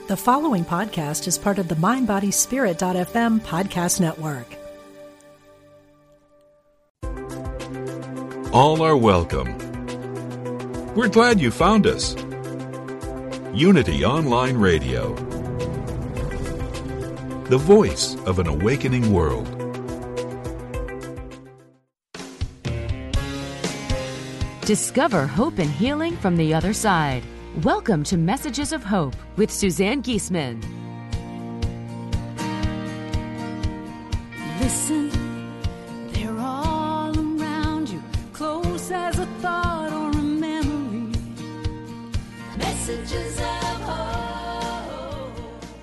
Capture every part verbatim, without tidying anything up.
The following podcast is part of the mind body spirit dot f m podcast network. All are welcome. We're glad you found us. Unity Online Radio, the voice of an awakening world. Discover hope and healing from the other side. Welcome to Messages of Hope with Suzanne Giesemann. Listen, they're all around you, close as a thought or a memory. Messages of Hope.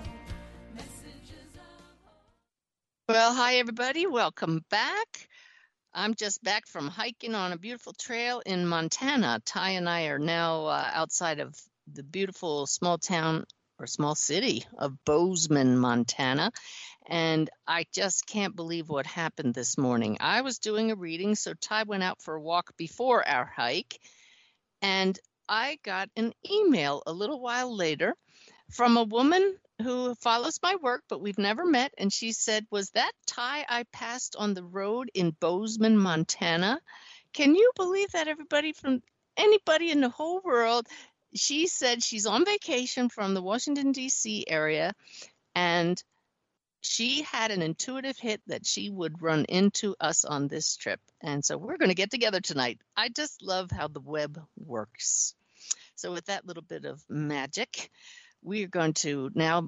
Messages of Hope. Well, hi, everybody. Welcome back. I'm just back from hiking on a beautiful trail in Montana. Ty and I are now uh, outside of the beautiful small town or small city of Bozeman, Montana. And I just can't believe what happened this morning. I was doing a reading, so Ty went out for a walk before our hike. And I got an email a little while later from a woman who follows my work, but we've never met. And she said, was that Ty I passed on the road in Bozeman, Montana? Can you believe that, everybody, from anybody in the whole world? She said she's on vacation from the Washington, D C area, and she had an intuitive hit that she would run into us on this trip. And so we're going to get together tonight. I just love how the web works. So with that little bit of magic, we are going to now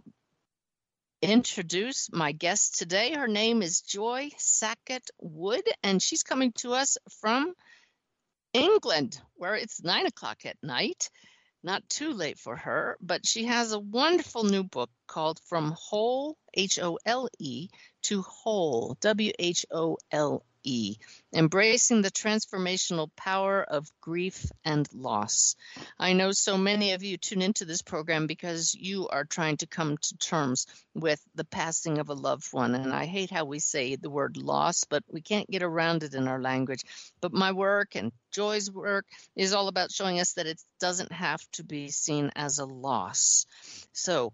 introduce my guest today. Her name is Joy Sackett Wood, and she's coming to us from England, where it's nine o'clock at night. Not too late for her, but she has a wonderful new book called From Whole, H O L E, to Whole, W H O L E, Embracing the Transformational Power of Grief and Loss. I know so many of you tune into this program because you are trying to come to terms with the passing of a loved one. And I hate how we say the word loss, but we can't get around it in our language. But my work and Joy's work is all about showing us that it doesn't have to be seen as a loss. So,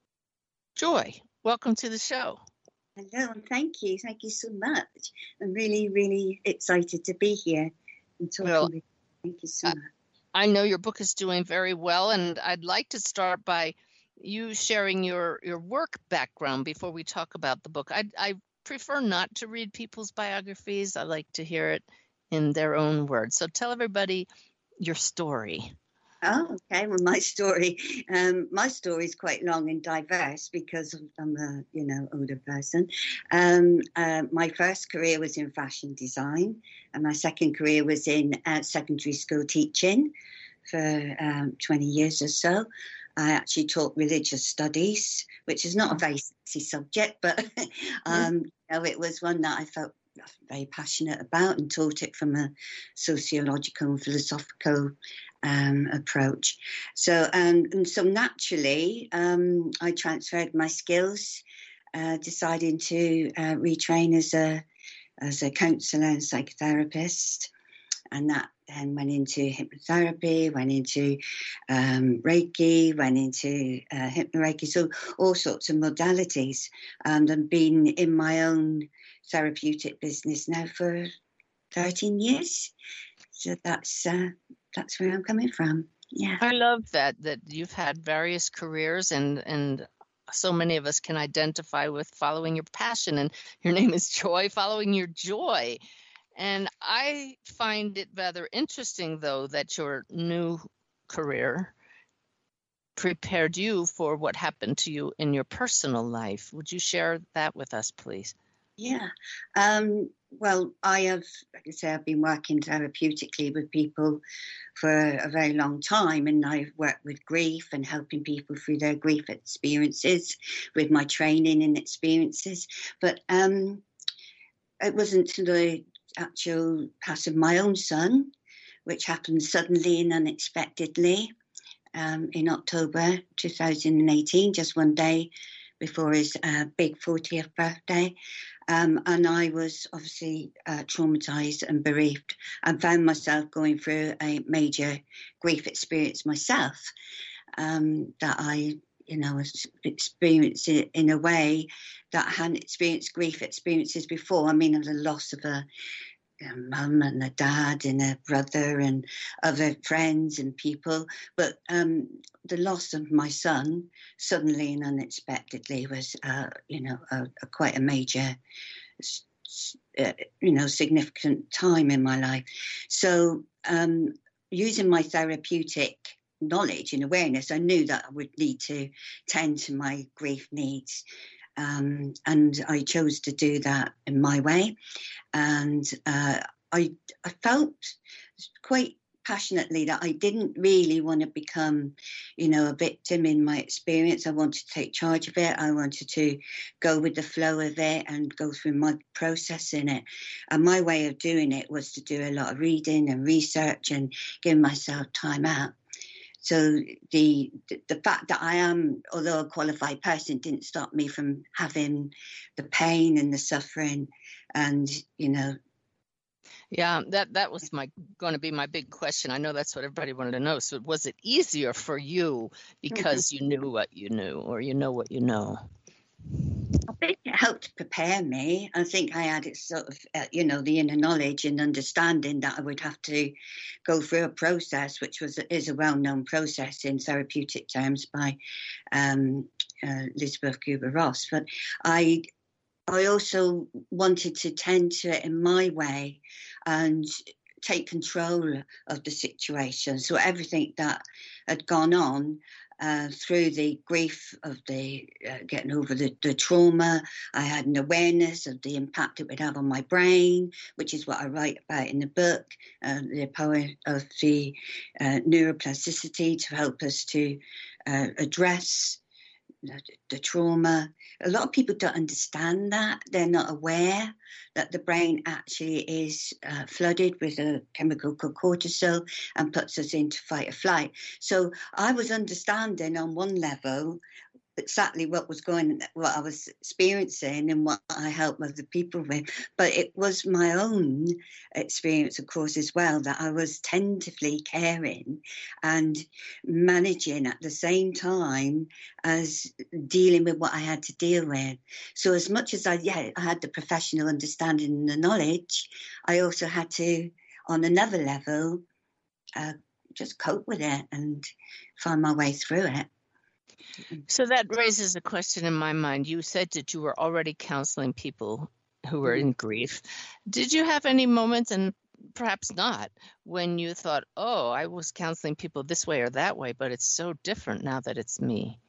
Joy, welcome to the show. Hello, and thank you. Thank you so much. I'm really, really excited to be here and talking Well, with you. Thank you so I, much. I know your book is doing very well, and I'd like to start by you sharing your, your work background before we talk about the book. I, I prefer not to read people's biographies. I like to hear it in their own words. So tell everybody your story. Oh, okay. Well, my story, um, my story is quite long and diverse because I'm a, you know, older person. Um, uh, my first career was in fashion design, and my second career was in uh, secondary school teaching for um, twenty years or so. I actually taught religious studies, which is not a very sexy subject, but um, you know, it was one that I felt very passionate about and taught it from a sociological and philosophical um, approach. So, um, and so naturally, um, I transferred my skills, uh, deciding to uh, retrain as a as a counsellor and psychotherapist, and that then went into hypnotherapy, went into um, Reiki, went into uh, hypnoreiki, so all sorts of modalities, and I've been in my own therapeutic business now for thirteen years. So that's uh, that's where I'm coming from. Yeah. I love that, that you've had various careers, and, and so many of us can identify with following your passion, and your name is Joy, following your joy. And I find it rather interesting, though, that your new career prepared you for what happened to you in your personal life. Would you share that with us, please? Yeah. Um, well, I have, like I say, I've been working therapeutically with people for a very long time, and I've worked with grief and helping people through their grief experiences with my training and experiences. But um, it wasn't until the actual pass of my own son, which happened suddenly and unexpectedly um, in October two thousand eighteen, just one day before his uh, big fortieth birthday. Um, and I was obviously uh, traumatized and bereaved, and found myself going through a major grief experience myself um, that I you know, experience it in a way that I hadn't experienced grief experiences before. I mean, the loss of a, a mum and a dad and a brother and other friends and people. But um, the loss of my son, suddenly and unexpectedly, was, uh, you know, a, a quite a major, uh, you know, significant time in my life. So um, using my therapeutic knowledge and awareness, I knew that I would need to tend to my grief needs. Um, and I chose to do that in my way. And uh, I, I felt quite passionately that I didn't really want to become, you know, a victim in my experience. I wanted to take charge of it. I wanted to go with the flow of it and go through my process in it. And my way of doing it was to do a lot of reading and research and give myself time out. So the the fact that I am, although a qualified person, didn't stop me from having the pain and the suffering, and you know. Yeah, that that was my going to be my big question. I know that's what everybody wanted to know. So was it easier for you because you knew what you knew, or you know what you know? I think it helped prepare me. I think I had it sort of, uh, you know, the inner knowledge and understanding that I would have to go through a process, which was is a well-known process in therapeutic terms by um, uh, Elizabeth Kubler-Ross. But I, I also wanted to tend to it in my way and take control of the situation. So everything that had gone on, Uh, through the grief of the uh, getting over the, the trauma, I had an awareness of the impact it would have on my brain, which is what I write about in the book, uh, the power of the uh, neuroplasticity to help us to uh, address the, the trauma. A lot of people don't understand that. They're not aware that the brain actually is uh, flooded with a chemical called cortisol and puts us into fight or flight. So I was understanding on one level exactly what was going, what I was experiencing and what I helped other people with. But it was my own experience, of course, as well, that I was tentatively caring and managing at the same time as dealing with what I had to deal with. So as much as I, yeah, I had the professional understanding and the knowledge, I also had to, on another level, uh, just cope with it and find my way through it. So that raises a question in my mind. You said that you were already counseling people who were in grief. Did you have any moments, and perhaps not, when you thought, oh, I was counseling people this way or that way, but it's so different now that it's me?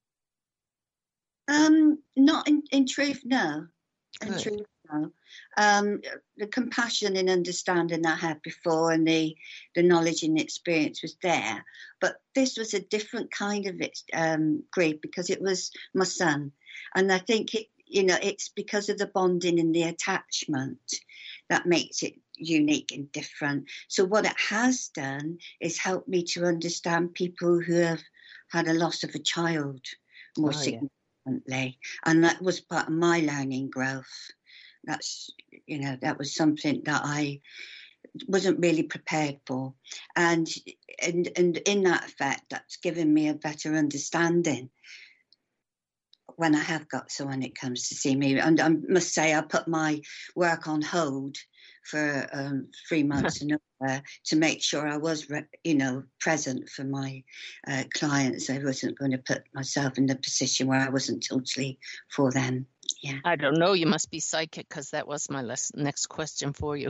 Um, not in, in truth, no. In Good. truth, no. Um, the compassion and understanding I had before and the, the knowledge and experience was there. But this was a different kind of um, grief because it was my son. And I think, it, you know, it's because of the bonding and the attachment that makes it unique and different. So what it has done is helped me to understand people who have had a loss of a child more Oh, yeah. significantly. And that was part of my learning growth. That's, you know, that was something that I wasn't really prepared for. And, and, and in that effect, that's given me a better understanding when I have got someone that comes to see me. And I must say, I put my work on hold for um, three months and over to make sure I was, re- you know, present for my uh, clients. I wasn't going to put myself in the position where I wasn't totally for them. Yeah. I don't know. You must be psychic, because that was my les- next question for you.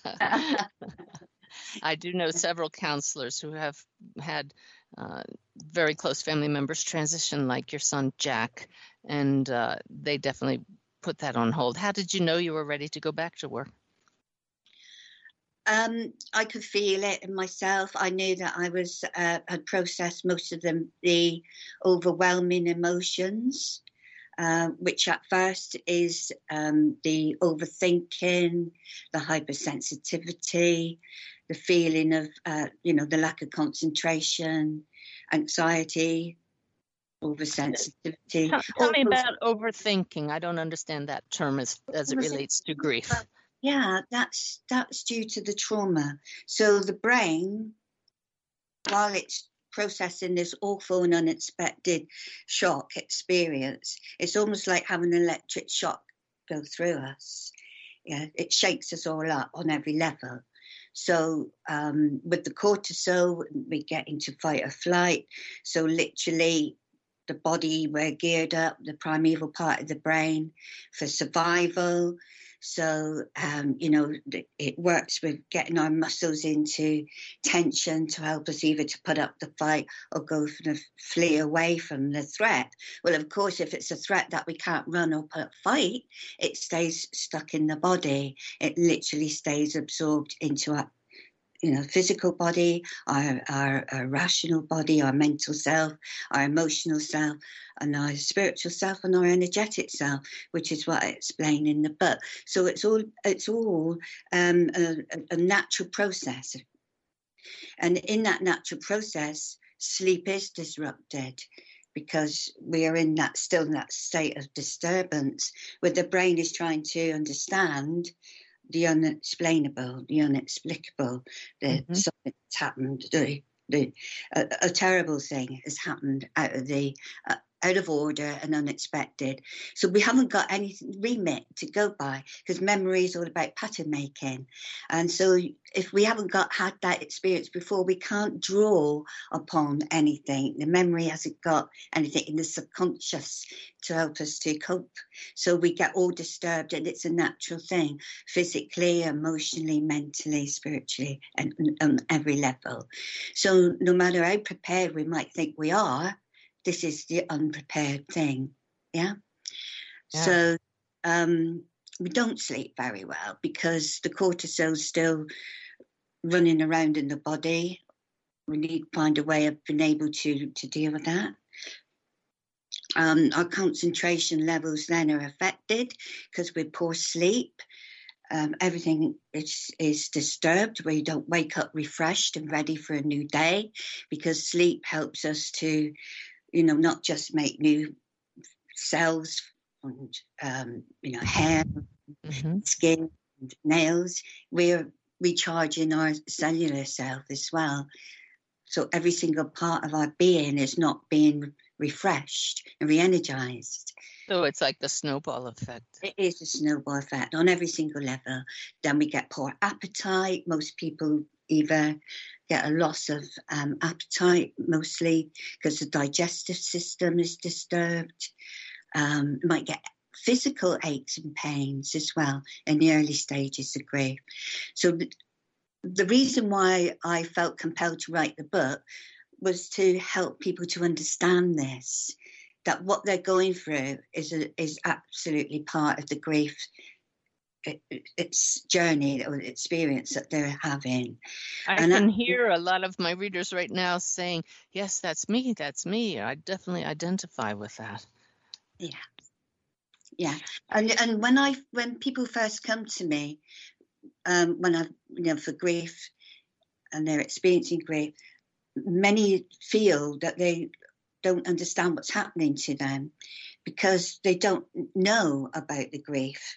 I do know several counselors who have had uh, very close family members transition, like your son, Jack, and uh, they definitely put that on hold. How did you know you were ready to go back to work? Um, I could feel it in myself. I knew that I was uh, had processed most of them, the overwhelming emotions, uh, which at first is um, the overthinking, the hypersensitivity, the feeling of, uh, you know, the lack of concentration, anxiety, oversensitivity. Tell, tell me All those- about overthinking. I don't understand that term as, as it relates to grief. Yeah, that's that's due to the trauma. So the brain, while it's processing this awful and unexpected shock experience, it's almost like having an electric shock go through us. Yeah, it shakes us all up on every level. So um, with the cortisol, we get into fight or flight. So literally, the body, we're geared up, the primeval part of the brain for survival. So, um, you know, it works with getting our muscles into tension to help us either to put up the fight or go for the flee away from the threat. Well, of course, if it's a threat that we can't run or put up fight, it stays stuck in the body. It literally stays absorbed into our, you know, physical body, our, our, our rational body, our mental self, our emotional self, and our spiritual self, and our energetic self, which is what I explain in the book. So it's all it's all um, a, a natural process, and in that natural process, sleep is disrupted because we are in that still in that state of disturbance, where the brain is trying to understand the unexplainable, the inexplicable, the mm-hmm. something's happened, the, the a, a terrible thing has happened out of the uh, out of order and unexpected. So we haven't got any remit to go by, because memory is all about pattern making. And so if we haven't got had that experience before, we can't draw upon anything. The memory hasn't got anything in the subconscious to help us to cope. So we get all disturbed, and it's a natural thing, physically, emotionally, mentally, spiritually, and on every level. So no matter how prepared we might think we are, this is the unprepared thing, yeah? yeah. So um, we don't sleep very well because the cortisol's still running around in the body. We need to find a way of being able to, to deal with that. Um, our concentration levels then are affected because with poor sleep. Um, everything is, is disturbed. We don't wake up refreshed and ready for a new day, because sleep helps us to, you know, not just make new cells and, um, you know, hair, mm-hmm. skin, and nails. We're recharging our cellular self as well. So every single part of our being is not being refreshed and re-energized. So it's like the snowball effect. It is a snowball effect on every single level. Then we get poor appetite. Most people either get a loss of um, appetite, mostly because the digestive system is disturbed. Um, might get physical aches and pains as well in the early stages of grief. So the, the reason why I felt compelled to write the book was to help people to understand this, that what they're going through is a, is absolutely part of the grief It, it's journey or experience that they're having. I and can I, hear a lot of my readers right now saying, yes, that's me, that's me. I definitely identify with that. Yeah. Yeah. And and when I when people first come to me, um, when I you know for grief and they're experiencing grief, many feel that they don't understand what's happening to them because they don't know about the grief.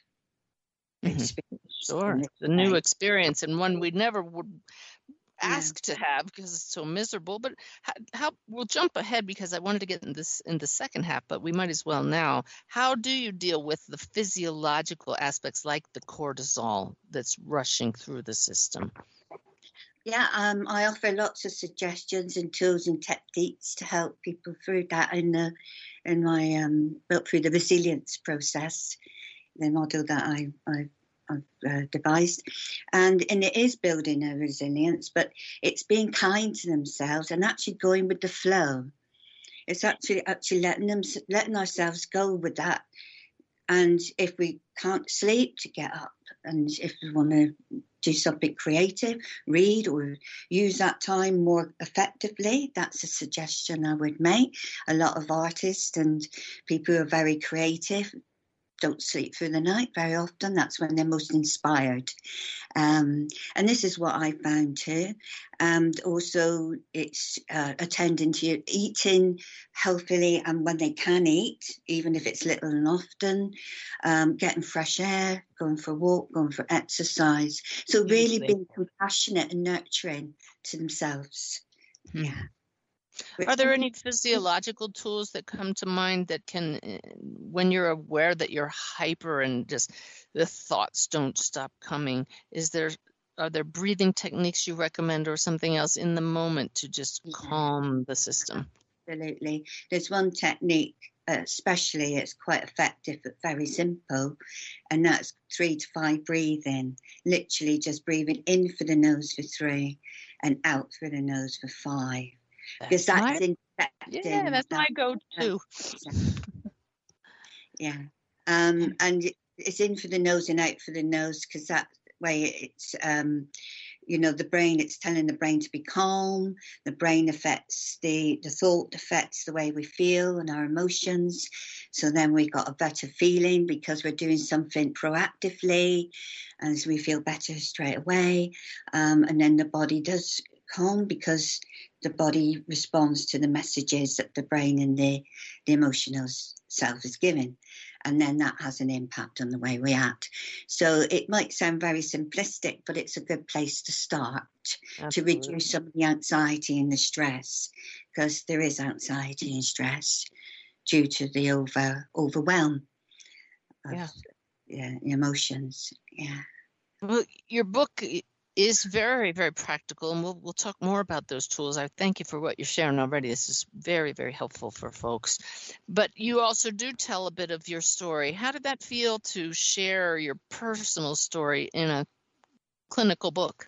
Mm-hmm. Sure, it's a new experience and one we never would ask yeah. to have because it's so miserable. But how, how we'll jump ahead because I wanted to get in this in the second half, but we might as well now. How do you deal with the physiological aspects like the cortisol that's rushing through the system? Yeah, um, I offer lots of suggestions and tools and techniques to help people through that in the in my um, built through the resilience process, the model that I, I, I've uh, devised. And, and it is building a resilience, but it's being kind to themselves and actually going with the flow. It's actually actually letting them letting ourselves go with that. And if we can't sleep, to get up. And if we want to do something creative, read or use that time more effectively, that's a suggestion I would make. A lot of artists and people who are very creative don't sleep through the night very often. That's when they're most inspired. Um, and this is what I found too. And also it's uh, attending to eating healthily and when they can eat, even if it's little and often, um, getting fresh air, going for a walk, going for exercise. So really being compassionate and nurturing to themselves. Mm-hmm. Yeah. Are there any physiological tools that come to mind that can, when you're aware that you're hyper and just the thoughts don't stop coming, is there, are there breathing techniques you recommend or something else in the moment to just calm the system? Absolutely. There's one technique, uh, especially it's quite effective but very simple, and that's three to five breathing. Literally just breathing in for the nose for three and out through the nose for five. Because that's, that's my, yeah, that's my go-to. Yeah, um, and it's in for the nose and out for the nose, because that way it's, um, you know, the brain. It's telling the brain to be calm. The brain affects the the thought affects the way we feel and our emotions. So then we got a better feeling because we're doing something proactively, and so we feel better straight away. Um, and then the body does calm because the body responds to the messages that the brain and the, the emotional self is giving. And then that has an impact on the way we act. So it might sound very simplistic, but it's a good place to start. Absolutely. To reduce some of the anxiety and the stress, because there is anxiety and stress due to the over overwhelm of yeah. Yeah, emotions. Yeah. Well, your book is very, very practical, and we'll we'll talk more about those tools. I thank you for what you're sharing already. This is very, very helpful for folks. But you also do tell a bit of your story. How did that feel to share your personal story in a clinical book?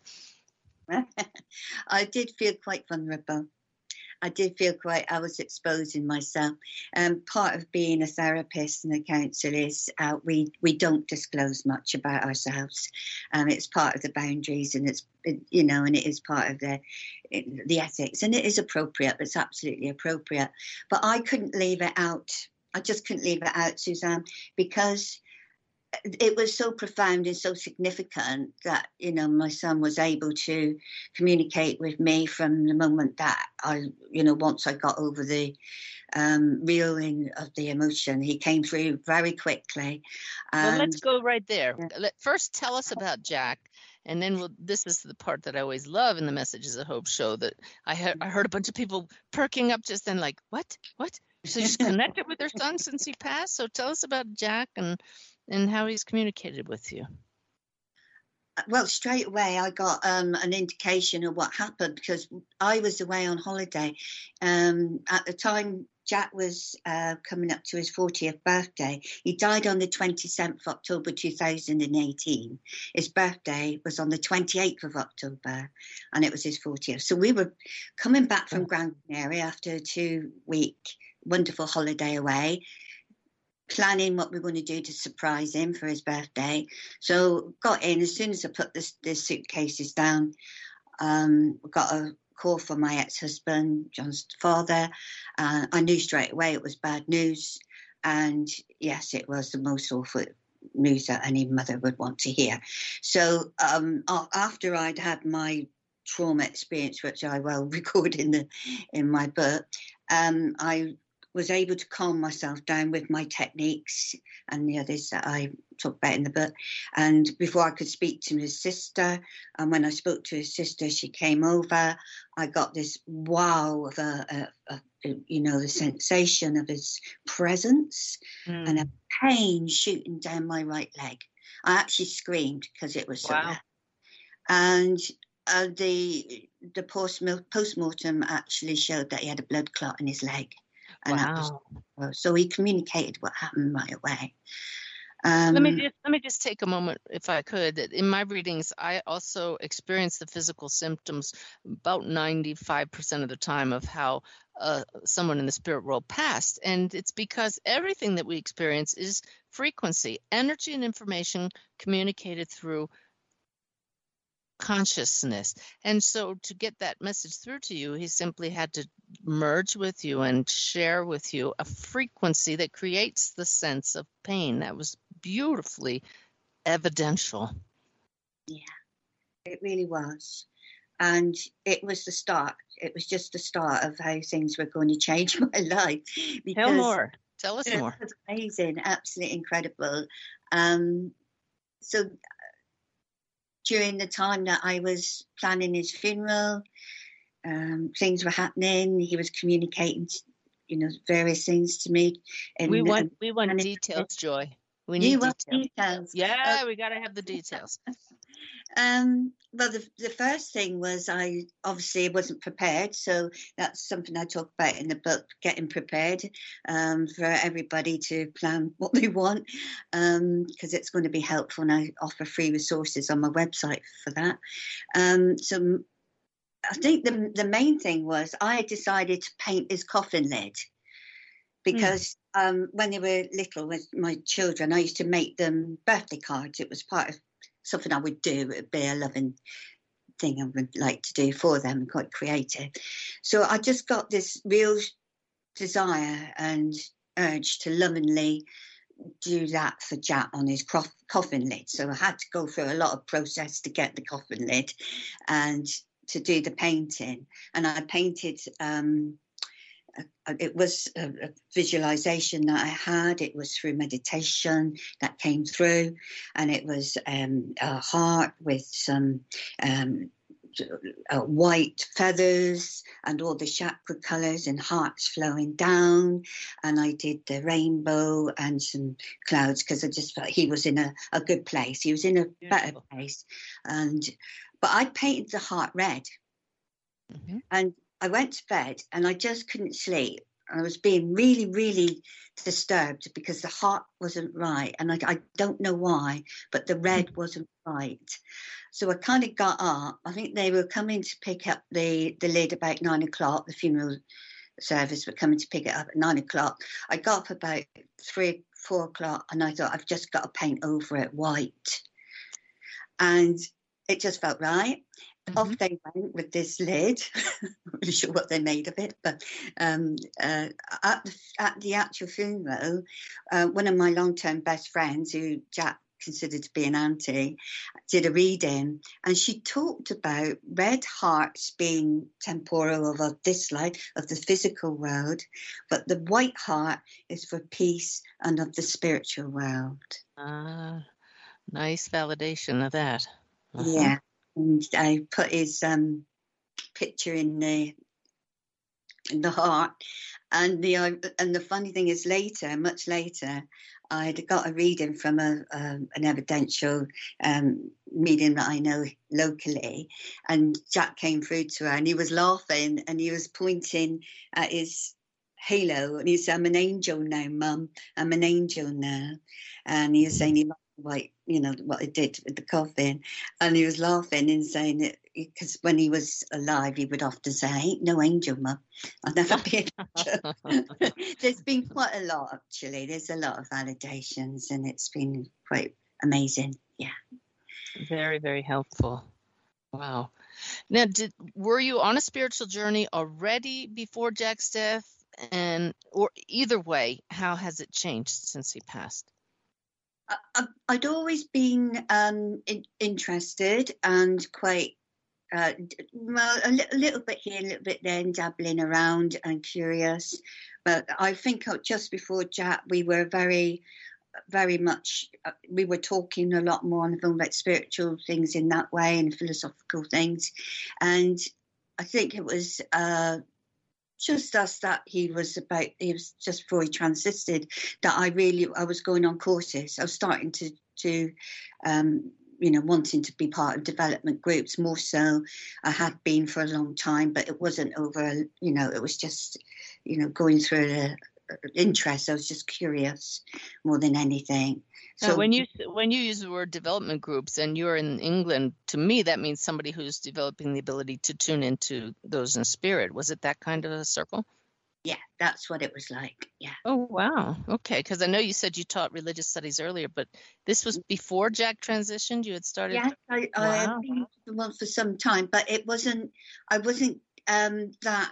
I did feel quite vulnerable. I did feel quite, I was exposing myself. Um, part of being a therapist and a counsellor is uh, we, we don't disclose much about ourselves. Um, it's part of the boundaries, and it's, it, you know, and it is part of the, it, the ethics, and it is appropriate. It's absolutely appropriate. But I couldn't leave it out. I just couldn't leave it out, Suzanne, because it was so profound and so significant that, you know, my son was able to communicate with me from the moment that I, you know, once I got over the um, reeling of the emotion, he came through very quickly. And well, let's go right there. Yeah. First, tell us about Jack. And then we'll, this is the part that I always love in the Messages of Hope show, that I, he- I heard a bunch of people perking up just then like, what, what? So she's connected with her son since he passed. So tell us about Jack and and how he's communicated with you. Well, straight away I got um, an indication of what happened, because I was away on holiday. Um, at the time, Jack was uh, coming up to his fortieth birthday. He died on the twenty-seventh of October two thousand eighteen. His birthday was on the twenty-eighth of October, and it was his fortieth. So we were coming back from Gran Canaria after a two-week wonderful holiday away, planning what we were going to do to surprise him for his birthday. So got in, as soon as I put the, the suitcases down, um, got a call from my ex-husband, John's father. Uh, I knew straight away it was bad news. And yes, it was the most awful news that any mother would want to hear. So um, after I'd had my trauma experience, which I well record in the in my book, um, I was able to calm myself down with my techniques and the others that I talk about in the book. And before I could speak to his sister, and when I spoke to his sister, she came over. I got this wow of a, a, a you know, the sensation of his presence mm. and a pain shooting down my right leg. I actually screamed because it was so wow. bad. And uh, the the post postmortem actually showed that he had a blood clot in his leg. And wow. was, so he communicated what happened right away. Um, let me just let me just take a moment, if I could. In my readings, I also experienced the physical symptoms about ninety-five percent of the time of how uh, someone in the spirit world passed. And it's because everything that we experience is frequency, energy and information communicated through consciousness. And so to get that message through to you, he simply had to merge with you and share with you a frequency that creates the sense of pain. That was beautifully evidential. Yeah, it really was. And it was the start. It was just the start of how things were going to change my life. Tell more. Tell us it more. It was amazing, absolutely incredible. Um, so during the time that I was planning his funeral, um, things were happening. He was communicating, you know, various things to me. And We want um, we want and it- details, Joy. We you need want details. details. Yeah, Uh, we got to have the details. Um, well, the, the first thing was I obviously wasn't prepared. So that's something I talk about in the book, getting prepared um, for everybody to plan what they want, because it's going to be helpful. And I offer free resources on my website for that. Um, so I think the, the main thing was I had decided to paint his coffin lid. Because mm. um, when they were little, with my children, I used to make them birthday cards. It was part of something I would do. It would be a loving thing I would like to do for them, quite creative. So I just got this real desire and urge to lovingly do that for Jack on his cof- coffin lid. So I had to go through a lot of process to get the coffin lid and to do the painting. And I painted... Um, It was a, a visualization that I had. It was through meditation that came through, and it was um, a heart with some um, uh, white feathers and all the chakra colours and hearts flowing down. And I did the rainbow and some clouds because I just felt he was in a, a good place. He was in a Beautiful. better place. And but I painted the heart red, mm-hmm. and I went to bed and I just couldn't sleep. I was being really, really disturbed because the heart wasn't right. And I, I don't know why, but the red wasn't right. So I kind of got up. I think they were coming to pick up the, the lid about nine o'clock. The funeral service were coming to pick it up at nine o'clock. I got up about three, four o'clock and I thought, I've just got to paint over it white. And it just felt right. Mm-hmm. Off they went with this lid. I'm not really sure what they made of it, but um, uh, at, the, at the actual funeral, uh, one of my long-term best friends, who Jack considered to be an auntie, did a reading, and she talked about red hearts being temporal of, of this life, of the physical world, but the white heart is for peace and of the spiritual world. Ah, nice validation of that. Uh-huh. Yeah. And I put his um, picture in the in the heart, and the uh, and the funny thing is, later, much later, I'd got a reading from a um, an evidential um, medium that I know locally, and Jack came through to her, and he was laughing, and he was pointing at his halo, and he said, "I'm an angel now, Mum. I'm an angel now," and he was saying he. Like, you know, what he did with the coffin. And he was laughing and saying it because when he was alive, he would often say, I ain't no angel, Mum. I'll never be an angel. There's been quite a lot, actually. There's a lot of validations and it's been quite amazing. Yeah. Very, very helpful. Wow. Now, did, were you on a spiritual journey already before Jack's death? And, or either way, how has it changed since he passed? I, I'd always been um, in, interested and quite, uh, well, a, li- a little bit here, a little bit there, and dabbling around and curious. But I think just before Jack, we were very, very much, uh, we were talking a lot more on the phone about spiritual things in that way and philosophical things. And I think it was... Uh, just us that he was about, he was just before he transisted, that I really, I was going on courses. I was starting to, to um, you know, wanting to be part of development groups more so. I had been for a long time, but it wasn't over, you know, it was just, you know, going through the interest. I was just curious more than anything. So uh, when you when you use the word development groups and you're in England, to me that means somebody who's developing the ability to tune into those in spirit. Was it that kind of a circle? Yeah, that's what it was like. Yeah. Oh wow. Okay, because I know you said you taught religious studies earlier, but this was before Jack transitioned. You had started. Yeah, I, wow. I have been one for some time, but it wasn't. I wasn't um, that.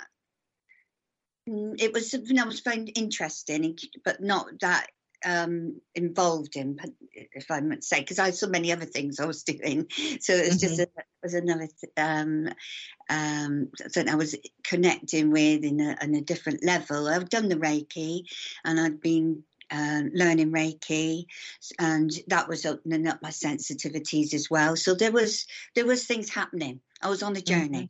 It was something I was finding interesting, but not that um, involved in, if I might say, because I had so many other things I was doing. So it was mm-hmm. just a, it was another um, um, something I was connecting with in a, on a different level. I've done the Reiki, and I'd been uh, learning Reiki, and that was opening up my sensitivities as well. So there was there was things happening. I was on a journey.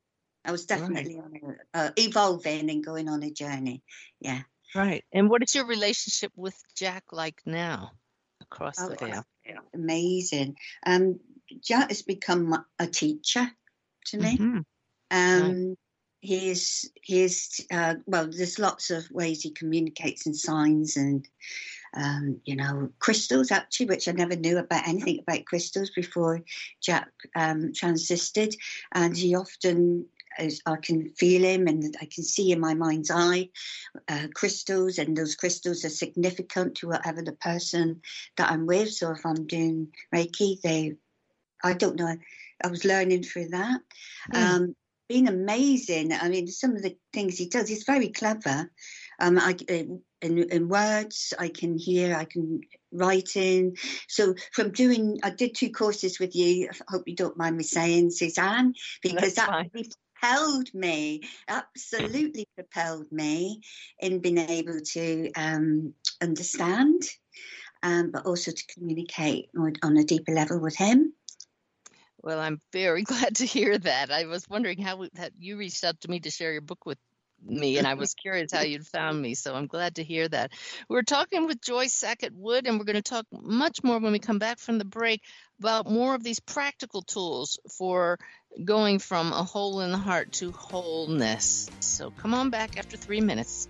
I was definitely right. on a, uh, evolving and going on a journey. Yeah. Right. And what is your relationship with Jack like now across oh, the veil? Amazing. Um, Jack has become a teacher to me. Mm-hmm. Um, right. He is, he is uh, well, there's lots of ways he communicates in signs and, um, you know, crystals, actually, which I never knew about anything about crystals before Jack um, transisted. And he often, as I can feel him and I can see in my mind's eye uh, crystals, and those crystals are significant to whatever the person that I'm with. So if I'm doing Reiki, they, I don't know, I was learning through that. Mm. Um, been amazing. I mean, some of the things he does, he's very clever. Um, I, in, in words, I can hear, I can write in. So from doing, I did two courses with you. I hope you don't mind me saying, Suzanne, because That's that fine. propelled me, absolutely propelled me in being able to um, understand, um, but also to communicate on a deeper level with him. Well, I'm very glad to hear that. I was wondering how that you reached out to me to share your book with me, and I was curious how you'd found me, so I'm glad to hear that. We're talking with Joy Sackett-Wood, and we're going to talk much more when we come back from the break about more of these practical tools for going from a hole in the heart to wholeness. So come on back after three minutes.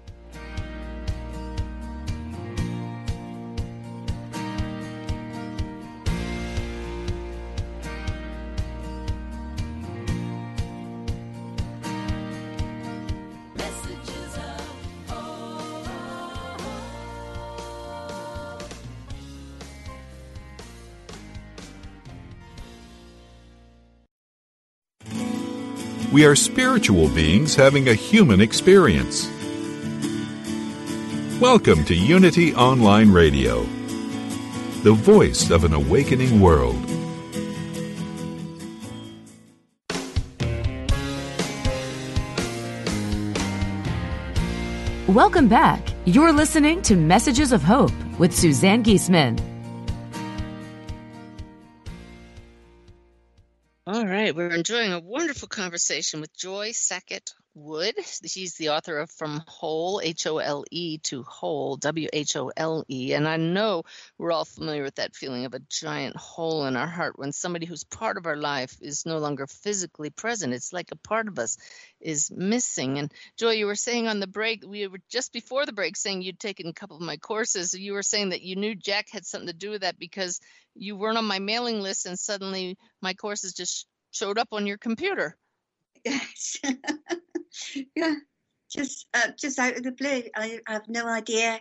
We are spiritual beings having a human experience. Welcome to Unity Online Radio, the voice of an awakening world. Welcome back. You're listening to Messages of Hope with Suzanne Giesemann. All right, we're enjoying a wonderful conversation with Joy Sackett-Wood. She's the author of From Whole, H O L E, to Whole, W H O L E. And I know we're all familiar with that feeling of a giant hole in our heart when somebody who's part of our life is no longer physically present. It's like a part of us is missing. And Joy, you were saying on the break, we were just before the break saying you'd taken a couple of my courses. You were saying that you knew Jack had something to do with that because you weren't on my mailing list and suddenly my courses just showed up on your computer. Yes. Yeah. Just uh, just out of the blue. I, I have no idea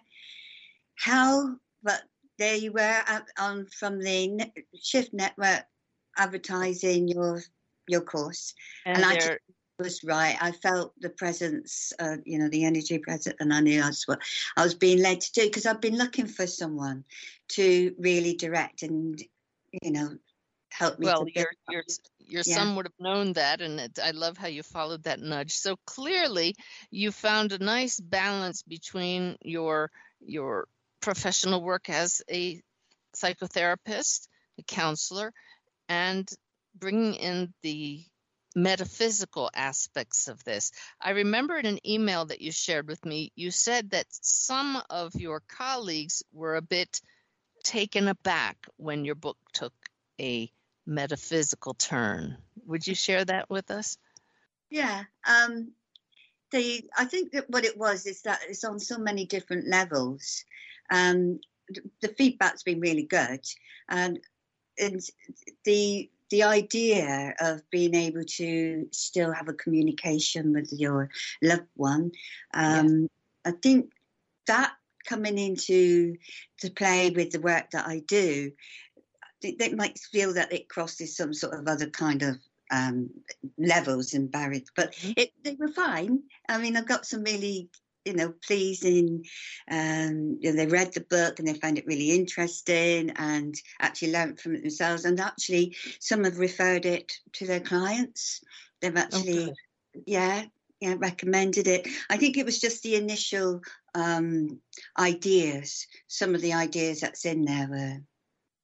how, but there you were on from the Shift Network advertising your your course. And, and I just was right. I felt the presence, uh, you know, the energy present, and I knew that's what I was being led to do because I've been looking for someone to really direct and, you know, help me. Well, to your your your yeah. son would have known that, and it, I love how you followed that nudge. So clearly, you found a nice balance between your your professional work as a psychotherapist, a counselor, and bringing in the metaphysical aspects of this. I remember in an email that you shared with me, you said that some of your colleagues were a bit taken aback when your book took a metaphysical turn. Would you share that with us? Yeah. Um, the I think that what it was is that it's on so many different levels. Um, the feedback's been really good, and, and the the idea of being able to still have a communication with your loved one, um, yeah. I think that coming into to play with the work that I do, they, they might feel that it crosses some sort of other kind of um, levels and barriers, but it, they were fine. I mean, I've got some really, you know, pleasing, um, you know, they read the book and they found it really interesting and actually learned from it themselves. And actually some have referred it to their clients. They've actually, oh, yeah, yeah, recommended it. I think it was just the initial um, ideas. Some of the ideas that's in there were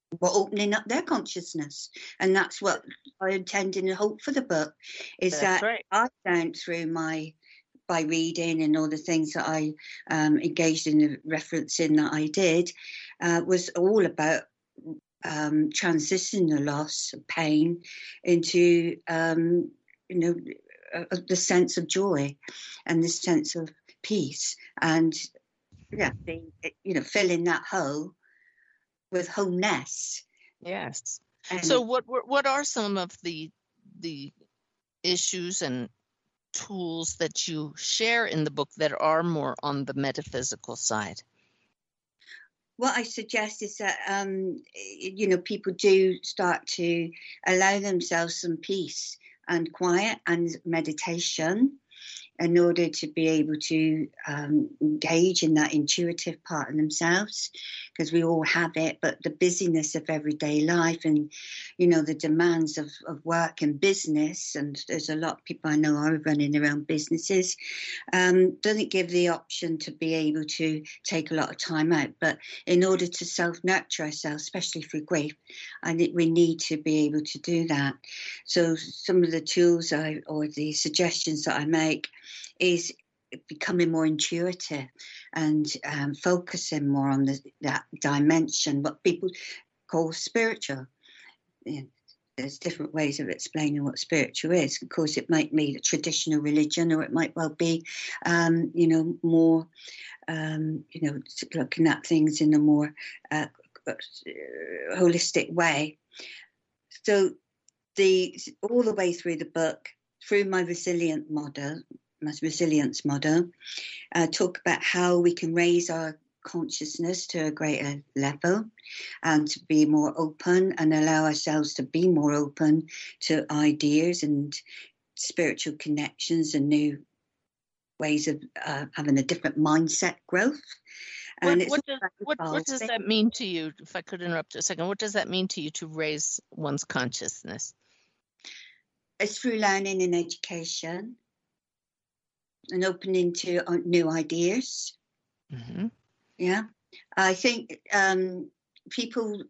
were opening up their consciousness. And that's what I intend and hope for the book, is That's that right. I found through my, by reading and all the things that I um, engaged in, the referencing that I did, uh, was all about um, transitioning the loss, pain, into, um, you know, uh, the sense of joy and the sense of peace. And, yeah, the, you know, filling that hole with wholeness. Yes. And So what were- what are some of the the issues and tools that you share in the book that are more on the metaphysical side? what I suggest is that, um, you know, people do start to allow themselves some peace and quiet and meditation in order to be able to um, engage in that intuitive part of themselves, because we all have it, but the busyness of everyday life and, you know, the demands of, of work and business, and there's a lot of people I know are running their own businesses, um, doesn't give the option to be able to take a lot of time out. But in order to self-nurture ourselves, especially through grief, I think we need to be able to do that. So some of the tools I, or the suggestions that I make is becoming more intuitive and um, focusing more on the, that dimension, what people call spiritual. You know, there's different ways of explaining what spiritual is. Of course, it might be a traditional religion, or it might well be, um, you know, more, um, you know, looking at things in a more uh, holistic way. So the all the way through the book, through my resilient model, my resilience model, uh, talk about how we can raise our consciousness to a greater level and to be more open and allow ourselves to be more open to ideas and spiritual connections and new ways of uh, having a different mindset growth. And what, what, does, what, what does that mean to you? If I could interrupt a second, what does that mean to you to raise one's consciousness? It's through learning and education and opening to new ideas. Mm-hmm. Yeah, I think um, people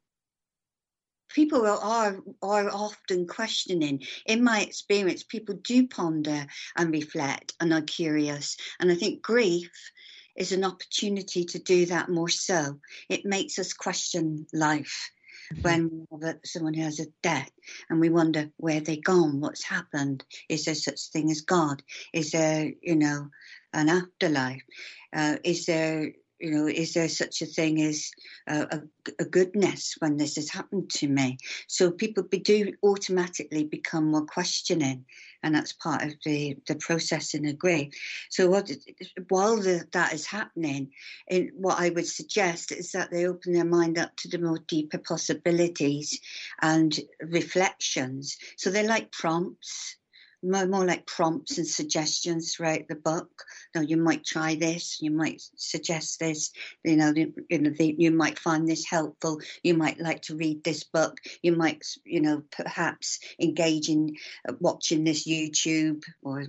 people are are often questioning. In my experience, people do ponder and reflect and are curious. And I think grief is an opportunity to do that more so. It makes us question life. When someone has a death and we wonder where they've gone, what's happened, is there such thing as God? Is there, you know, an afterlife? Uh, is there, you know, is there such a thing as uh, a, a goodness when this has happened to me? So people be, do automatically become more questioning, and that's part of the, the processing of grief. So what, while the, that is happening, in, what I would suggest is that they open their mind up to the more deeper possibilities and reflections. So they're like prompts. More, more like prompts and suggestions throughout the book. You know, you might try this, you might suggest this, you know, you, know the, you might find this helpful, you might like to read this book, you might, you know, perhaps engage in uh, watching this YouTube or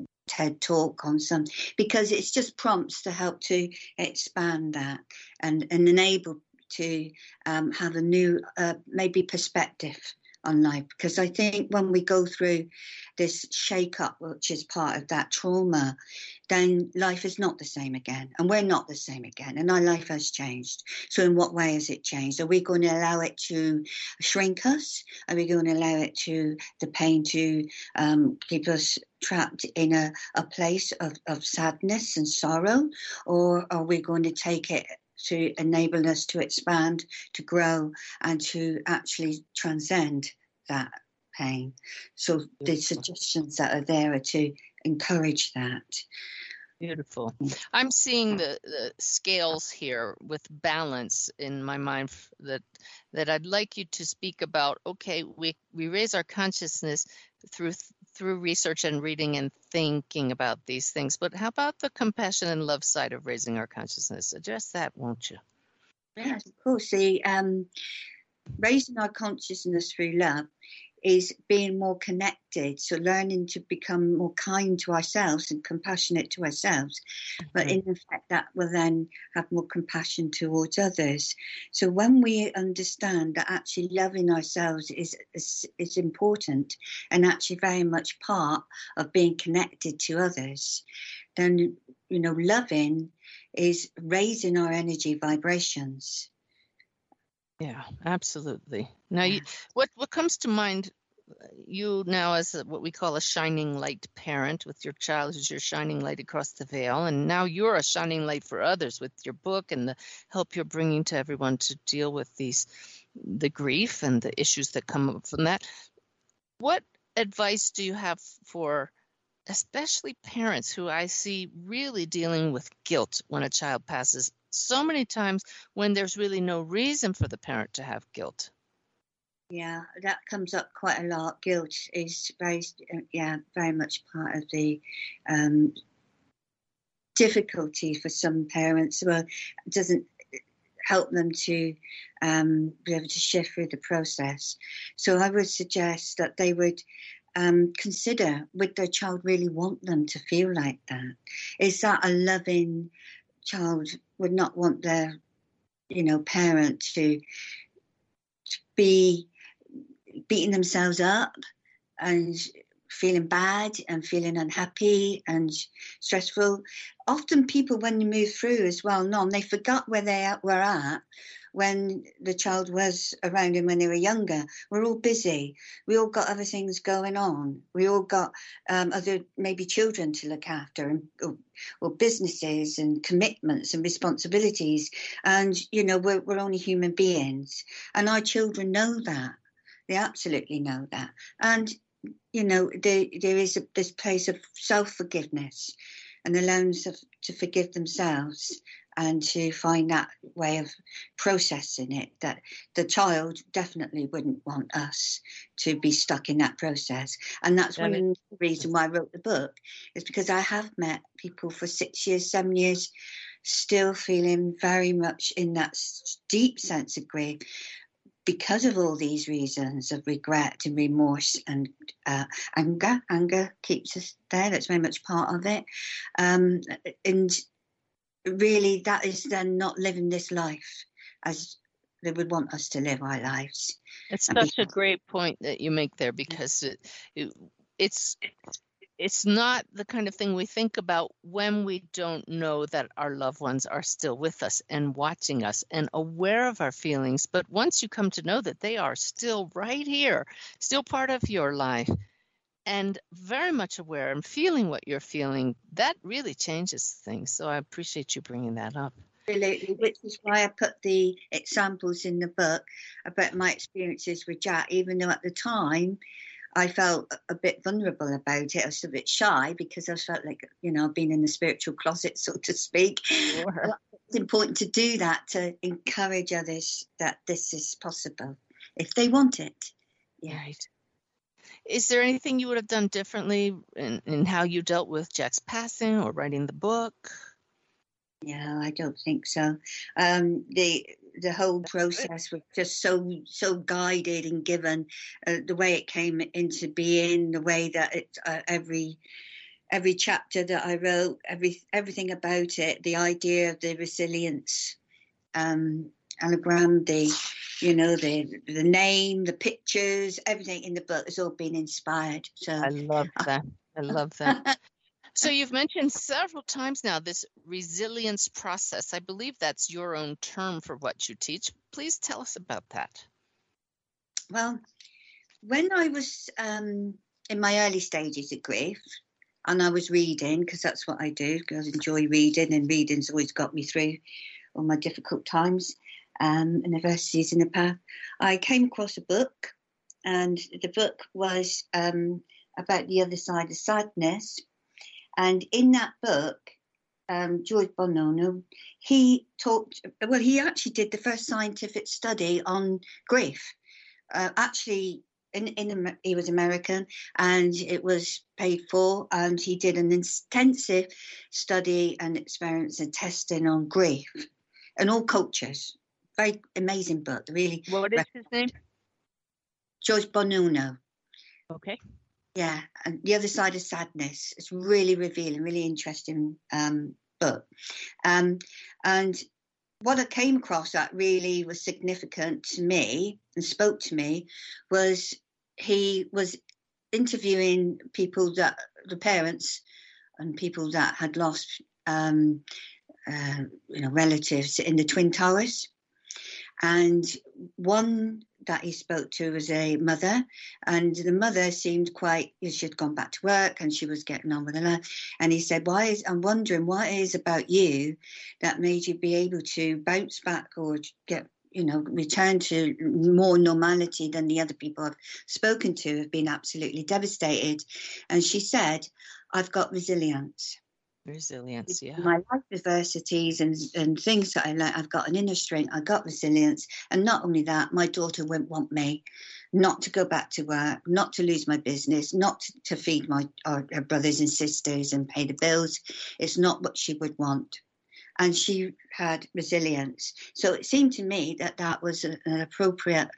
TED talk on some, because it's just prompts to help to expand that and, and enable to um, have a new, uh, maybe perspective on life. Because I think when we go through this shake-up, which is part of that trauma, then life is not the same again, and we're not the same again, and our life has changed. So in what way has it changed? Are we going to allow it to shrink us? Are we going to allow it to, the pain to um, keep us trapped in a, a place of, of sadness and sorrow? Or are we going to take it to enable us to expand, to grow, and to actually transcend that pain? So the suggestions that are there are to encourage that. Beautiful. I'm seeing the, the scales here with balance in my mind that that I'd like you to speak about. Okay, we, we raise our consciousness through through research and reading and thinking about these things, but how about the compassion and love side of raising our consciousness? Address that, won't you? Yes, of course. The um, raising our consciousness through love is being more connected. So learning to become more kind to ourselves and compassionate to ourselves. Mm-hmm. But in effect, that will then have more compassion towards others. So when we understand that actually loving ourselves is, is, is important and actually very much part of being connected to others, then, you know, loving is raising our energy vibrations. Yeah, absolutely. Now, Yeah. you, what what comes to mind, you now as a, what we call a shining light parent with your child who's your shining light across the veil, and now you're a shining light for others with your book and the help you're bringing to everyone to deal with these, the grief and the issues that come up from that. What advice do you have for especially parents who I see really dealing with guilt when a child passes so many times when there's really no reason for the parent to have guilt? Yeah, that comes up quite a lot. Guilt is very, yeah, very much part of the um, difficulty for some parents. Well, it doesn't help them to um, be able to shift through the process. So I would suggest that they would um, consider, would their child really want them to feel like that? Is that a loving child would not want their, you know, parent to, to be beating themselves up and feeling bad and feeling unhappy and stressful. Often people, when you move through as well, non, they forgot where they were at when the child was around and when they were younger. We're all busy. We all got other things going on. We all got um, other maybe children to look after, and, or, or businesses and commitments and responsibilities. And, you know, we're, we're only human beings. And our children know that. They absolutely know that. And, you know, there, there is a, this place of self-forgiveness and allowing them to forgive themselves and to find that way of processing it, that the child definitely wouldn't want us to be stuck in that process. And that's one of the reasons why I wrote the book, is because I have met people for six years, seven years, still feeling very much in that deep sense of grief because of all these reasons of regret and remorse and uh, anger. Anger keeps us there. That's very much part of it. Um, and really, that is then not living this life as they would want us to live our lives. It's such a great point that you make there, because it, it, it's it's not the kind of thing we think about when we don't know that our loved ones are still with us and watching us and aware of our feelings. But once you come to know that they are still right here, still part of your life, and very much aware and feeling what you're feeling, that really changes things. So I appreciate you bringing that up. Absolutely, which is why I put the examples in the book about my experiences with Jack, even though at the time I felt a bit vulnerable about it. I was a bit shy because I felt like, you know, being in the spiritual closet, so to speak. Sure. It's important to do that, to encourage others that this is possible if they want it. Yeah. Right. Is there anything you would have done differently in, in how you dealt with Jack's passing or writing the book? Yeah, I don't think so. Um, the the whole process was just so so guided and given, uh, the way it came into being, the way that it uh, every every chapter that I wrote, every everything about it, the idea of the resilience, um, anagram, the you know the the name, the pictures, everything in the book has all been inspired. So I love that. I love that. So you've mentioned several times now this resilience process. I believe that's your own term for what you teach. Please tell us about that. Well, when I was um, in my early stages of grief, and I was reading, because that's what I do, because I enjoy reading, and reading's always got me through all my difficult times um, and adversities in the path, I came across a book, and the book was um, about the other side of sadness. And in that book, um, George Bonono, he talked, well, he actually did the first scientific study on grief. Uh, actually, in, in he was American, and it was paid for, and he did an intensive study and experience and testing on grief in all cultures. Very amazing book, really. What is his name? George Bonono. Okay. Yeah, and The Other Side of Sadness. It's really revealing, really interesting um, book. Um, and what I came across that really was significant to me and spoke to me was he was interviewing people that, the parents and people that had lost, um, uh, you know, relatives in the Twin Towers. And one that he spoke to was a mother, and the mother seemed quite, she had gone back to work and she was getting on with her life. And he said, why is, I'm wondering what it is about you that made you be able to bounce back or get, you know, return to more normality than the other people I've spoken to have been absolutely devastated. And she said, I've got resilience. Resilience, yeah. My life adversities and, and things that I learned, I've got an inner strength, I got resilience. And not only that, my daughter won't want me not to go back to work, not to lose my business, not to, to feed my our, her brothers and sisters and pay the bills. It's not what she would want. And she had resilience. So it seemed to me that that was a, an appropriate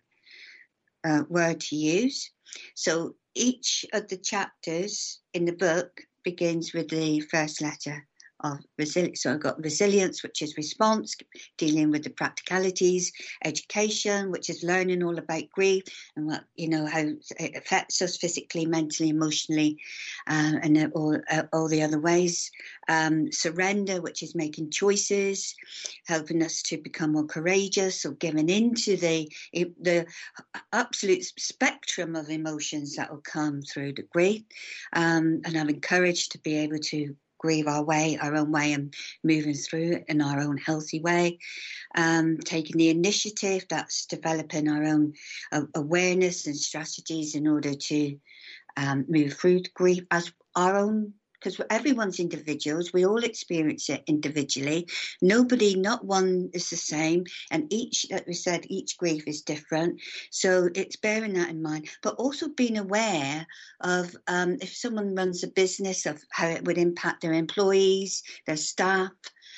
uh, word to use. So each of the chapters in the book begins with the first letter of resilience. So I've got resilience, which is response, dealing with the practicalities, education, which is learning all about grief and what, you know, how it affects us physically, mentally, emotionally, uh, and all, uh, all the other ways. Um, surrender, which is making choices, helping us to become more courageous, or giving into the the absolute spectrum of emotions that will come through the grief. Um, and I'm encouraged to be able to grieve our way, our own way, and moving through it in our own healthy way. Um, taking the initiative, that's developing our own uh, awareness and strategies in order to um, move through grief as our own, because everyone's individuals. We all experience it individually. Nobody, not one is the same. And each, like we said, each grief is different. So it's bearing that in mind, but also being aware of um, if someone runs a business, of how it would impact their employees, their staff.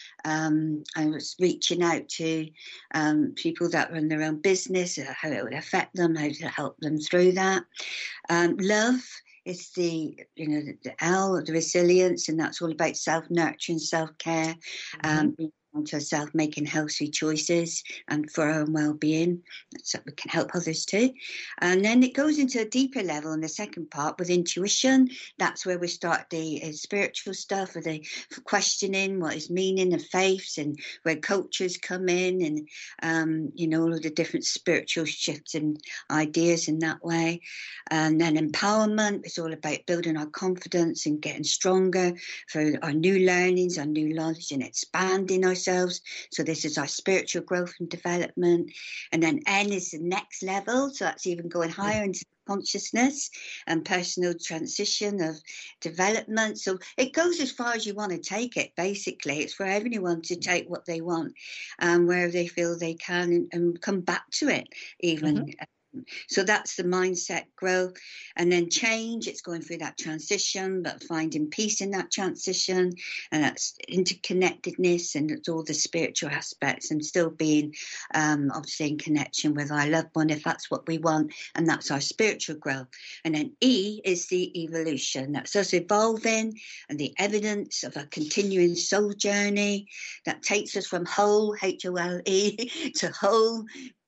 Um, I was reaching out to um, people that run their own business, uh, how it would affect them, how to help them through that. Um, love. It's the, you know, the, the L, the resilience, and that's all about self-nurturing, self-care, mm-hmm. um, being onto ourselves, making healthy choices and for our own well-being, so we can help others too. And then it goes into a deeper level in the second part with intuition. That's where we start the uh, spiritual stuff, with the questioning what is meaning of faiths, and where cultures come in, and, um, you know, all of the different spiritual shifts and ideas in that way. And then empowerment. It's all about building our confidence and getting stronger for our new learnings, our new knowledge, and expanding ourselves. So this is our spiritual growth and development. And then N is the next level. So that's even going higher into consciousness and personal transition of development. So it goes as far as you want to take it, basically. It's for everyone to take what they want, um, where they feel they can, and, and come back to it even. Mm-hmm. So that's the mindset growth. And then change, it's going through that transition, but finding peace in that transition. And that's interconnectedness, and it's all the spiritual aspects, and still being um, obviously in connection with our loved one, if that's what we want. And that's our spiritual growth. And then E is the evolution. That's us evolving, and the evidence of a continuing soul journey that takes us from whole, H O L E, to whole,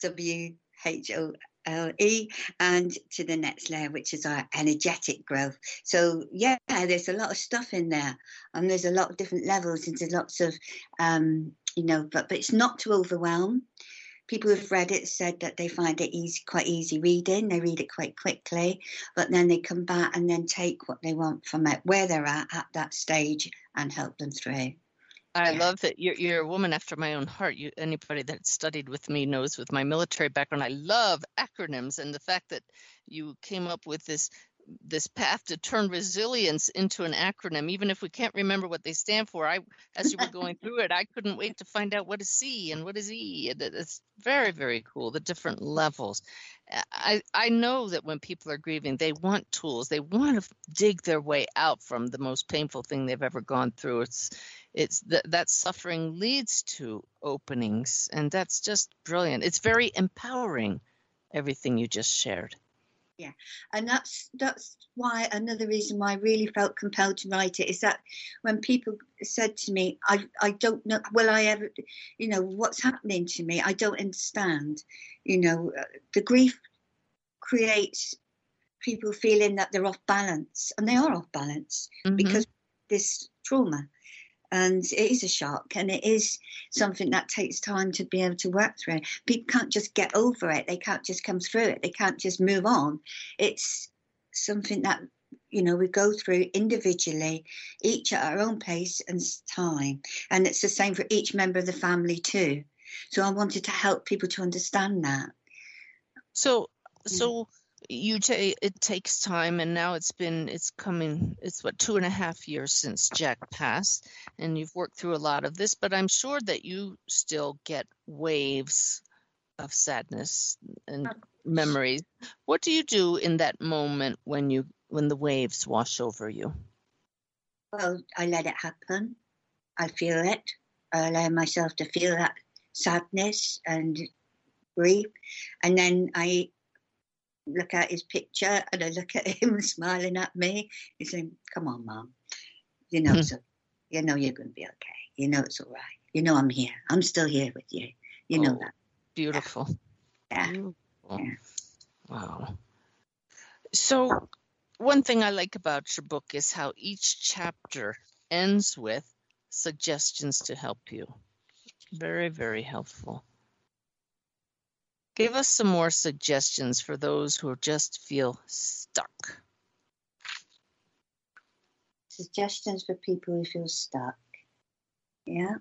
W H O L E. L E, and to the next layer, which is our energetic growth. So yeah, there's a lot of stuff in there, and there's a lot of different levels, and there's lots of um you know but but it's not to overwhelm. People who've read it said that they find it easy, quite easy reading. They read it quite quickly, but then they come back and then take what they want from it, where they're at at that stage, and help them through. I love that you're, you're a woman after my own heart. You, anybody that studied with me knows, with my military background, I love acronyms, and the fact that you came up with this this path to turn resilience into an acronym, even if we can't remember what they stand for. I, as you were going through it, I couldn't wait to find out what is C and what is E. It's very, very cool, the different levels. I, I know that when people are grieving, they want tools. They want to dig their way out from the most painful thing they've ever gone through. It's it's that that suffering leads to openings, and that's just brilliant. It's very empowering, everything you just shared. Yeah, and that's that's why another reason why I really felt compelled to write it is that when people said to me, I I don't know, will I ever, you know, what's happening to me? I don't understand. You know, the grief creates people feeling that they're off balance, and they are off balance mm-hmm. because of this trauma. And it is a shock, and it is something that takes time to be able to work through. People can't just get over it. They can't just come through it. They can't just move on. It's something that, you know, we go through individually, each at our own pace and time. And it's the same for each member of the family too. So I wanted to help people to understand that. So, so... You say it takes time, and now it's been, it's coming, it's what, two and a half years since Jack passed, and you've worked through a lot of this, but I'm sure that you still get waves of sadness and memories. What do you do in that moment when you, when the waves wash over you? Well, I let it happen. I feel it. I allow myself to feel that sadness and grief, and then I look at his picture and I look at him smiling at me. He's saying, come on, Mum. You know, mm-hmm. so, you know you're going to be okay. You know it's all right. You know I'm here. I'm still here with you. You know oh, that. Beautiful. Yeah. Beautiful. yeah. Wow. So one thing I like about your book is how each chapter ends with suggestions to help you. Very, very helpful. Give us some more suggestions for those who just feel stuck. Suggestions for people who feel stuck. Yeah.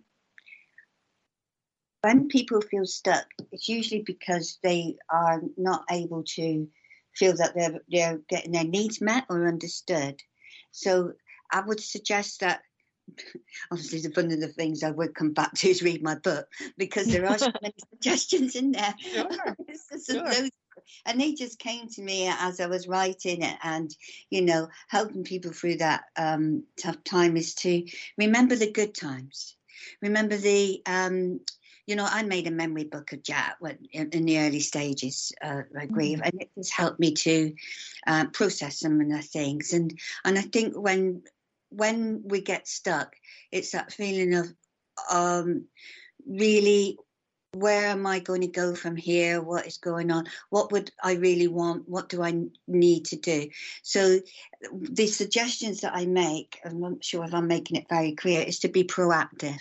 When people feel stuck, it's usually because they are not able to feel that they're, they're getting their needs met or understood. So I would suggest that, obviously, one of the things I would come back to is read my book, because there are so many suggestions in there. Sure. Sure. Those, and they just came to me as I was writing it, and, you know, helping people through that um, tough time is to remember the good times. Remember the, um, you know, I made a memory book of Jack when, in, in the early stages of uh, grief, mm-hmm. and it just helped me to uh, process some of the things. And, and I think when when we get stuck, it's that feeling of um, really, where am I going to go from here? What is going on? What would I really want? What do I need to do? So the suggestions that I make, I'm not sure if I'm making it very clear, is to be proactive.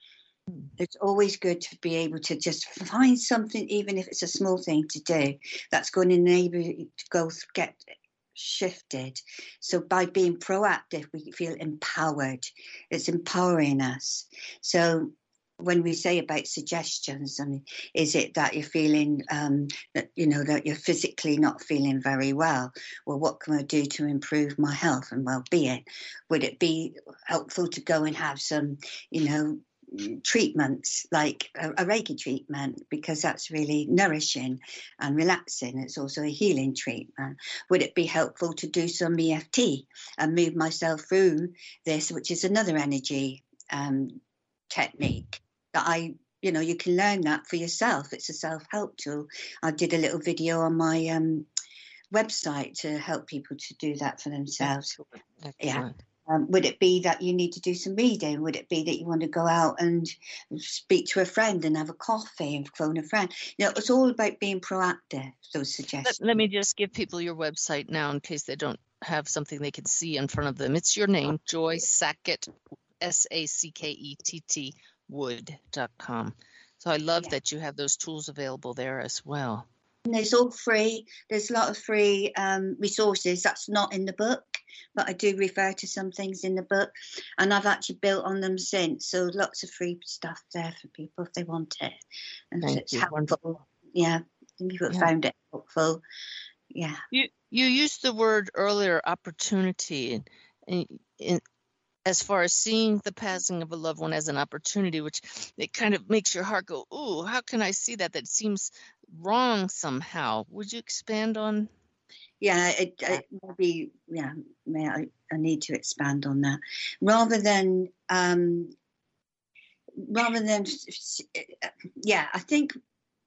It's always good to be able to just find something, even if it's a small thing to do, that's going to enable you to go get shifted. So by being proactive, we feel empowered. It's empowering us. So when we say about suggestions, I mean, is it that you're feeling um, that, you know, that you're physically not feeling very well? Well, what can I do to improve my health and well-being? Would it be helpful to go and have some, you know, treatments like a, a Reiki treatment, because that's really nourishing and relaxing? It's also a healing treatment. Would it be helpful to do some E F T and move myself through this, which is another energy um, technique that I, you know, you can learn that for yourself. It's a self-help tool. I did a little video on my um, website to help people to do that for themselves. Excellent. Yeah. Um, would it be that you need to do some reading? Would it be that you want to go out and speak to a friend and have a coffee and phone a friend? You know, it's all about being proactive, those suggestions. Let, let me just give people your website now in case they don't have something they can see in front of them. It's your name, Joy Sackett, S A C K E T T, wood dot com. So I love yeah. that you have those tools available there as well. And it's all free. There's a lot of free um, resources. That's not in the book, but I do refer to some things in the book, and I've actually built on them since. So lots of free stuff there for people if they want it. And Thank it's you. helpful. Wonderful. Yeah, people yeah. found it helpful. Yeah. You you used the word earlier, opportunity, and, and, and as far as seeing the passing of a loved one as an opportunity, which it kind of makes your heart go, ooh, how can I see that? That seems wrong somehow. Would you expand on? Yeah, it, it maybe, yeah, may I, I need to expand on that. Rather than, um, rather than, yeah, I think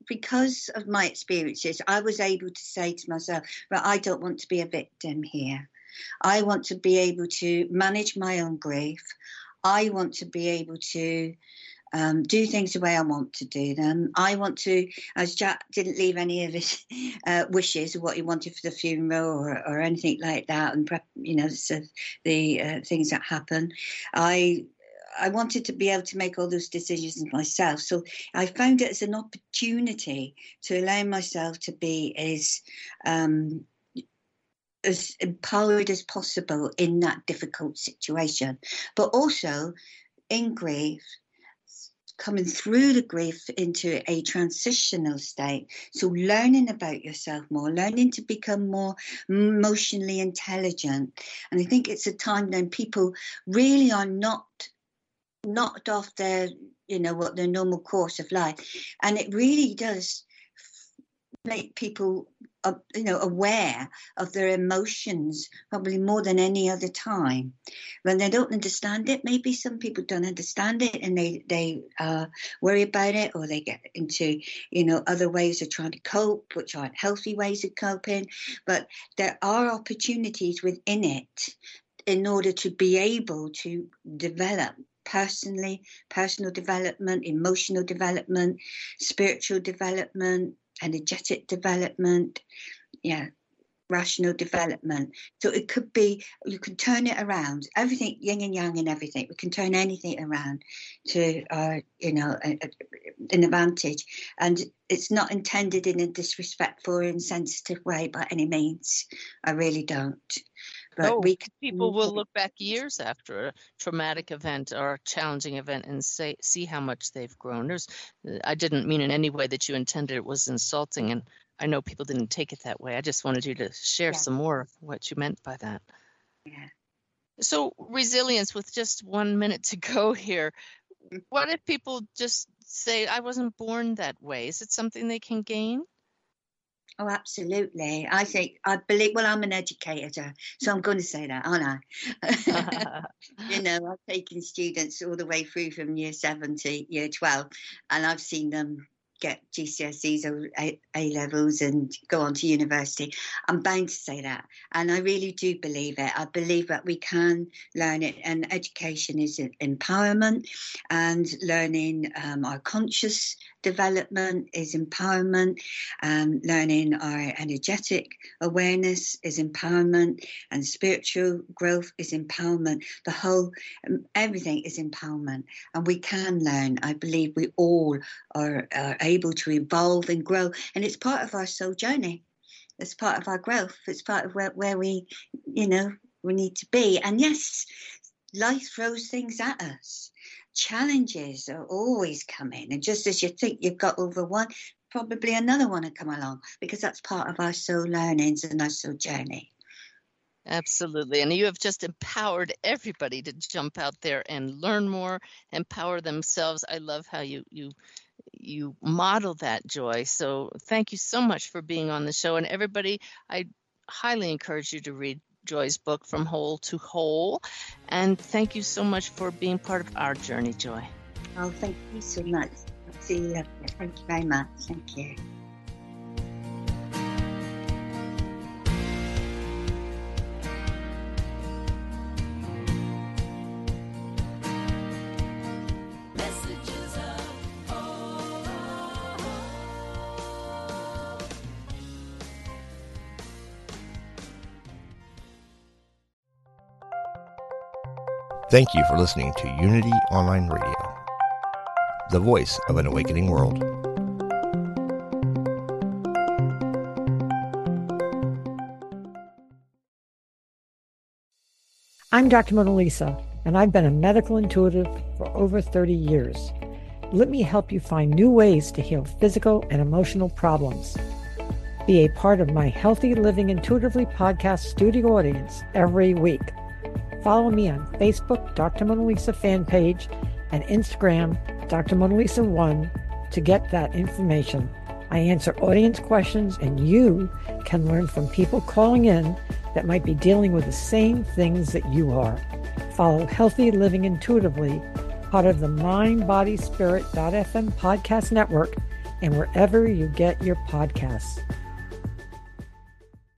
because of my experiences, I was able to say to myself, right, I don't want to be a victim here. I want to be able to manage my own grief. I want to be able to um, do things the way I want to do them. I want to, as Jack didn't leave any of his uh, wishes of what he wanted for the funeral or, or anything like that, and prep, you know, so the uh, things that happen. I I wanted to be able to make all those decisions myself. So I found it as an opportunity to allow myself to be as um, as empowered as possible in that difficult situation, but also in grief, coming through the grief into a transitional state. So learning about yourself more, learning to become more emotionally intelligent. And I think it's a time when people really are not knocked off their, you know, what their normal course of life. And it really does make people, uh, you know, aware of their emotions probably more than any other time. When they don't understand it, maybe some people don't understand it and they, they uh, worry about it, or they get into, you know, other ways of trying to cope, which aren't healthy ways of coping. But there are opportunities within it in order to be able to develop personally, personal development, emotional development, spiritual development, energetic development, yeah, rational development. So it could be, you can turn it around, everything, yin and yang and everything. We can turn anything around to, uh, you know, a, a, an advantage. And it's not intended in a disrespectful or insensitive way by any means. I really don't. But no, we can, people will look back years after a traumatic event or a challenging event and say, see how much they've grown. There's, I didn't mean in any way that you intended it was insulting, and I know people didn't take it that way. I just wanted you to share yeah. some more of what you meant by that. Yeah. So resilience, with just one minute to go here, what if people just say, I wasn't born that way? Is it something they can gain? Oh, absolutely. I think, I believe, well, I'm an educator, so I'm going to say that, aren't I? You know, I've taken students all the way through from year seven to year twelve, and I've seen them get G C S Es or A, A levels and go on to university. I'm bound to say that. And I really do believe it. I believe that we can learn it. And education is empowerment, and learning um, our conscious development is empowerment, and learning our energetic awareness is empowerment, and spiritual growth is empowerment. The whole, um, everything is empowerment. And we can learn. I believe we all are, are able to evolve and grow. And it's part of our soul journey. It's part of our growth. It's part of where, where we, you know, we need to be. And yes, life throws things at us. Challenges are always coming. And just as you think you've got over one, probably another one will come along, because that's part of our soul learnings and our soul journey. Absolutely. And you have just empowered everybody to jump out there and learn more, empower themselves. I love how you you you model that, Joy. So thank you so much for being on the show. And everybody, I highly encourage you to read Joy's book, From Whole to Whole. And thank you so much for being part of our journey, Joy. Oh, thank you so much. See you later. Thank you very much. Thank you. Thank you for listening to Unity Online Radio, the voice of an awakening world. I'm Doctor Mona Lisa, and I've been a medical intuitive for over thirty years. Let me help you find new ways to heal physical and emotional problems. Be a part of my Healthy Living Intuitively podcast studio audience every week. Follow me on Facebook, Doctor Mona Lisa fan page, and Instagram, Doctor Mona Lisa one, to get that information. I answer audience questions, and you can learn from people calling in that might be dealing with the same things that you are. Follow Healthy Living Intuitively, part of the mind body spirit dot f m podcast network, and wherever you get your podcasts.